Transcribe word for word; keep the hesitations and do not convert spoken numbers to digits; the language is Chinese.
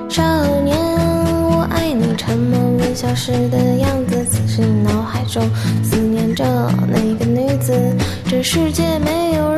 少年，我爱你，沉默微笑时的样子，此时脑海中思念着那个女子。这世界没有